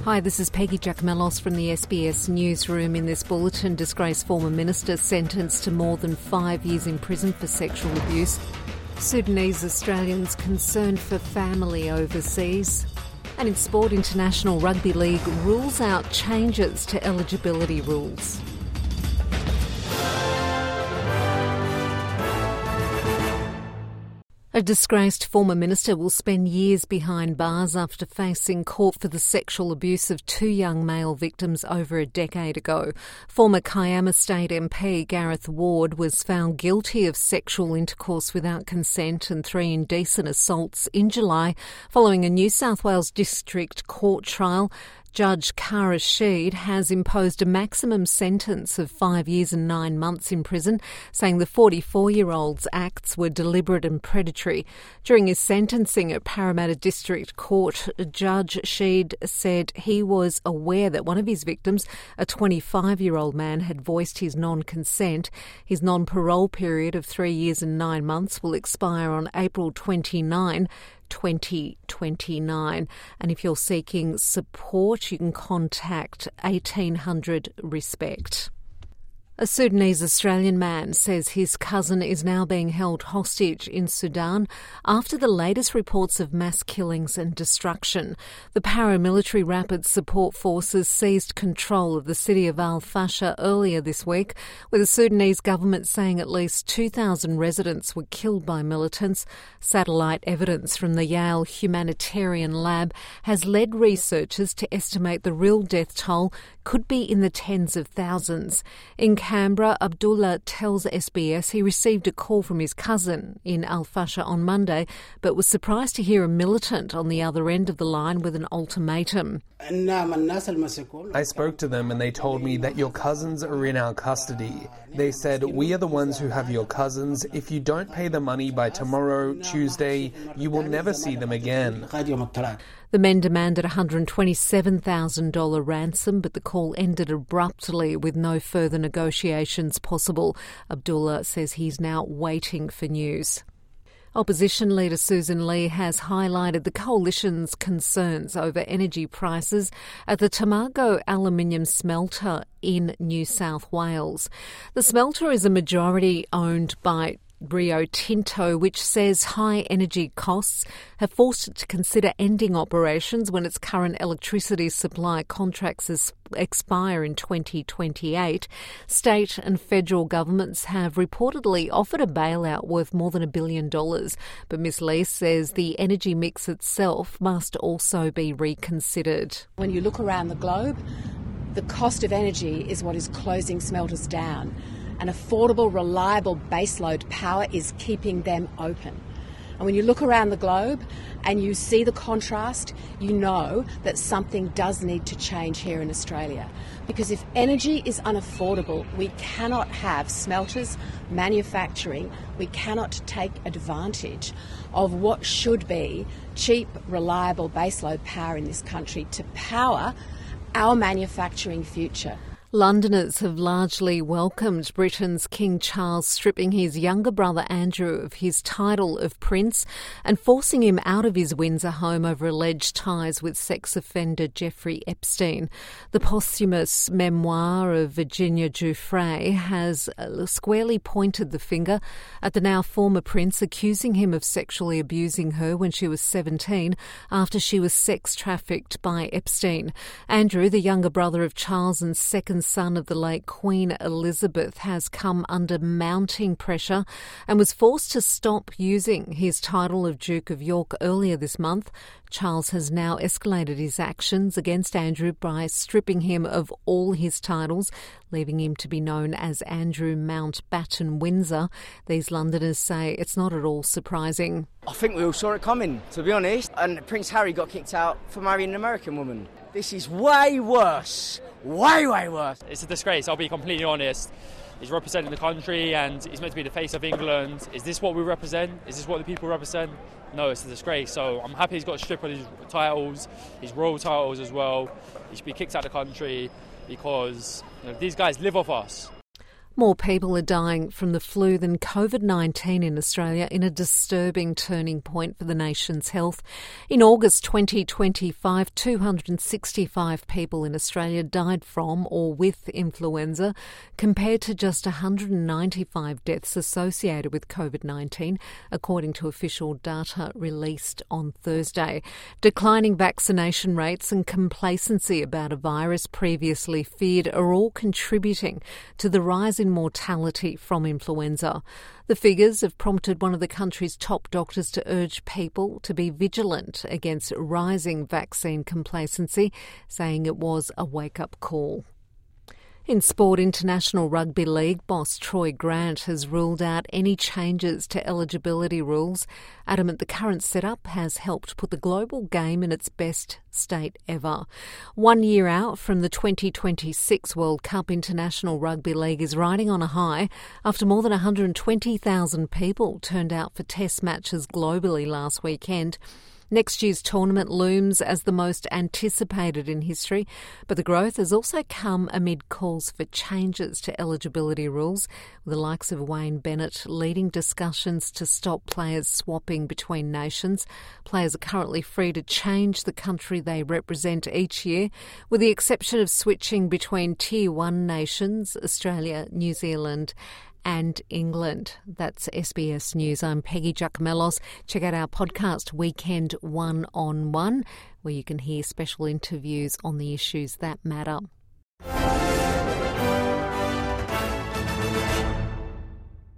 Hi, this is Peggy Giacomellos from the SBS Newsroom. In this bulletin, disgraced former minister sentenced to more than 5 years in prison for sexual abuse. Sudanese Australians concerned for family overseas. And in sport, International Rugby League rules out changes to eligibility rules. A disgraced former minister will spend years behind bars after facing court for the sexual abuse of 2 young male victims over a decade ago. Former Kiama State MP Gareth Ward was found guilty of sexual intercourse without consent and 3 indecent assaults in July following a New South Wales District Court trial. Judge Kara Rashid has imposed a maximum sentence of 5 years and 9 months in prison, saying the 44-year-old's acts were deliberate and predatory. During his sentencing at Parramatta District Court, Judge Rashid said he was aware that one of his victims, a 25-year-old man, had voiced his non-consent. His non-parole period of 3 years and 9 months will expire on April 29, 2029. And if you're seeking support, you can contact 1800 RESPECT. A Sudanese Australian man says his cousin is now being held hostage in Sudan after the latest reports of mass killings and destruction. The paramilitary Rapid Support Forces seized control of the city of Al Fasher earlier this week, with the Sudanese government saying at least 2,000 residents were killed by militants. Satellite evidence from the Yale Humanitarian Lab has led researchers to estimate the real death toll could be in the tens of thousands. In Canberra, Abdullah tells SBS he received a call from his cousin in Al Fasher on Monday, but was surprised to hear a militant on the other end of the line with an ultimatum. I spoke to them and they told me that your cousins are in our custody. They said, "We are the ones who have your cousins. If you don't pay the money by tomorrow, Tuesday, you will never see them again." The men demanded a $127,000 ransom, but the call ended abruptly with no further negotiations possible. Abdullah says he's now waiting for news. Opposition leader Susan Lee has highlighted the coalition's concerns over energy prices at the Tomago aluminium smelter in New South Wales. The smelter is a majority owned by Rio Tinto, which says high energy costs have forced it to consider ending operations when its current electricity supply contracts expire in 2028. State and federal governments have reportedly offered a bailout worth more than $1 billion, but Ms Lee says the energy mix itself must also be reconsidered. When you look around the globe, the cost of energy is what is closing smelters down. And affordable, reliable baseload power is keeping them open. And when you look around the globe and you see the contrast, you know that something does need to change here in Australia. Because if energy is unaffordable, we cannot have smelters manufacturing, we cannot take advantage of what should be cheap, reliable baseload power in this country to power our manufacturing future. Londoners have largely welcomed Britain's King Charles stripping his younger brother Andrew of his title of Prince and forcing him out of his Windsor home over alleged ties with sex offender Jeffrey Epstein. The posthumous memoir of Virginia Giuffre has squarely pointed the finger at the now former Prince, accusing him of sexually abusing her when she was 17 after she was sex trafficked by Epstein. Andrew, the younger brother of Charles and second son of the late Queen Elizabeth, has come under mounting pressure and was forced to stop using his title of Duke of York earlier this month. Charles has now escalated his actions against Andrew by stripping him of all his titles, leaving him to be known as Andrew Mountbatten Windsor. These Londoners say it's not at all surprising. I think we all saw it coming, to be honest, and Prince Harry got kicked out for marrying an American woman. This is way worse. Way worse. It's a disgrace, I'll be completely honest. He's representing the country and he's meant to be the face of England. Is this what we represent? Is this what the people represent? No, it's a disgrace. So I'm happy he's got a strip on his titles, his royal titles as well. He should be kicked out of the country because these guys live off us. More people are dying from the flu than COVID-19 in Australia, in a disturbing turning point for the nation's health. In August 2025, 265 people in Australia died from or with influenza, compared to just 195 deaths associated with COVID-19, according to official data released on Thursday. Declining vaccination rates and complacency about a virus previously feared are all contributing to the rise in mortality from influenza. The figures have prompted one of the country's top doctors to urge people to be vigilant against rising vaccine complacency, saying it was a wake-up call. In sport, International Rugby League boss Troy Grant has ruled out any changes to eligibility rules, adamant the current setup has helped put the global game in its best state ever. 1 year out from the 2026 World Cup, International Rugby League is riding on a high after more than 120,000 people turned out for test matches globally last weekend. Next year's tournament looms as the most anticipated in history, but the growth has also come amid calls for changes to eligibility rules, with the likes of Wayne Bennett leading discussions to stop players swapping between nations. Players are currently free to change the country they represent each year, with the exception of switching between Tier 1 nations, Australia, New Zealand and England. That's SBS News. I'm Peggy Giacomellos. Check out our podcast, Weekend 1 on 1, where you can hear special interviews on the issues that matter.